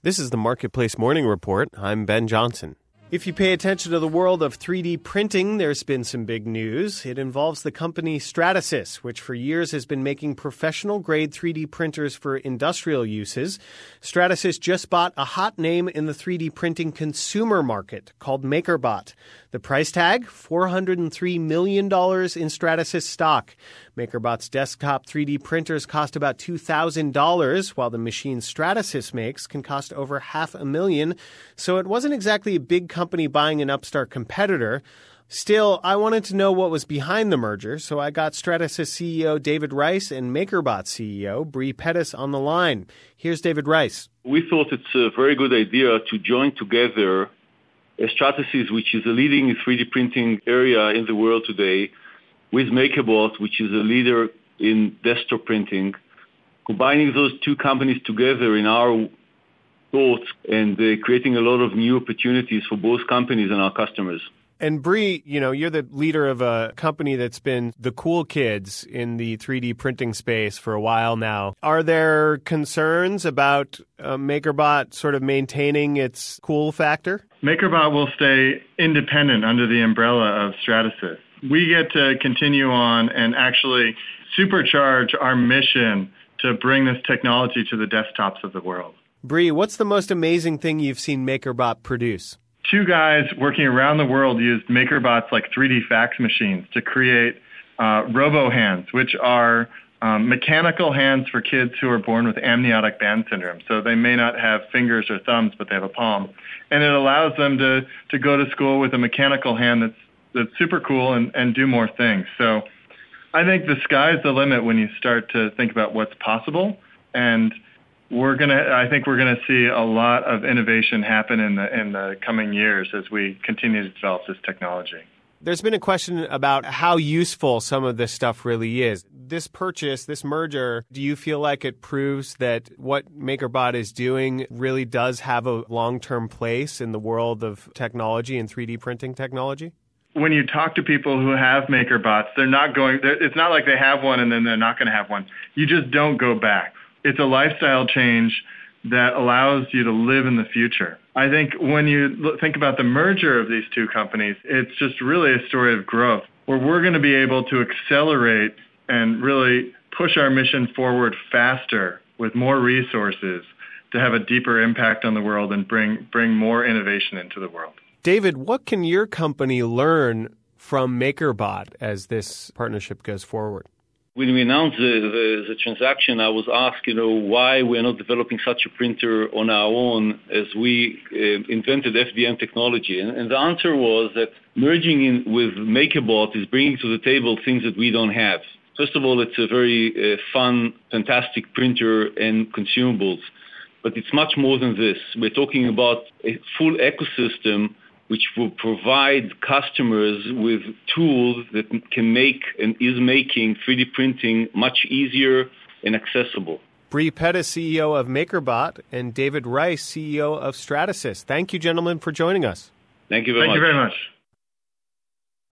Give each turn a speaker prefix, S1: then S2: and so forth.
S1: This is the Marketplace Morning Report. I'm Ben Johnson. If you pay attention to the world of 3D printing, there's been some big news. It involves the company Stratasys, which for years has been making professional-grade 3D printers for industrial uses. Stratasys just bought a hot name in the 3D printing consumer market called MakerBot. The price tag, $403 million in Stratasys stock. MakerBot's desktop 3D printers cost about $2,000, while the machine Stratasys makes can cost over $500,000. So it wasn't exactly a big company buying an upstart competitor. Still, I wanted to know what was behind the merger, so I got Stratasys CEO David Rice and MakerBot CEO Brie Pettis on the line. Here's David Rice.
S2: We thought it's a very good idea to join together Stratasys, which is a leading 3D printing area in the world today, with MakerBot, which is a leader in desktop printing. Combining those two companies together in our thoughts and creating a lot of new opportunities for both companies and our customers.
S1: And Brie, you're the leader of a company that's been the cool kids in the 3D printing space for a while now. Are there concerns about MakerBot sort of maintaining its cool factor?
S3: MakerBot will stay independent under the umbrella of Stratasys. We get to continue on and actually supercharge our mission to bring this technology to the desktops of the world.
S1: Brie, what's the most amazing thing you've seen MakerBot produce?
S3: Two guys working around the world used MakerBot's like 3D fax machines to create robo-hands, which are mechanical hands for kids who are born with amniotic band syndrome. So they may not have fingers or thumbs, but they have a palm. And it allows them to go to school with a mechanical hand that's super cool and do more things. So I think the sky's the limit when you start to think about what's possible. And I think we're gonna see a lot of innovation happen in the coming years as we continue to develop this technology.
S1: There's been a question about how useful some of this stuff really is. This purchase, this merger, do you feel like it proves that what MakerBot is doing really does have a long-term place in the world of technology and 3D printing technology?
S3: When you talk to people who have MakerBots, it's not like they have one and then they're not going to have one. You just don't go back. It's a lifestyle change that allows you to live in the future. I think when you think about the merger of these two companies, it's just really a story of growth, where we're going to be able to accelerate and really push our mission forward faster with more resources to have a deeper impact on the world and bring more innovation into the world.
S1: David, what can your company learn from MakerBot as this partnership goes forward?
S2: When we announced the transaction, I was asked, why we're not developing such a printer on our own as we invented FDM technology. And the answer was that merging in with MakerBot is bringing to the table things that we don't have. First of all, it's a very fun, fantastic printer and consumables. But it's much more than this. We're talking about a full ecosystem which will provide customers with tools that can make and is making 3D printing much easier and accessible.
S1: Brie Pettis, CEO of MakerBot, and David Rice, CEO of Stratasys. Thank you, gentlemen, for joining us.
S2: Thank you very much.
S3: Thank you very much.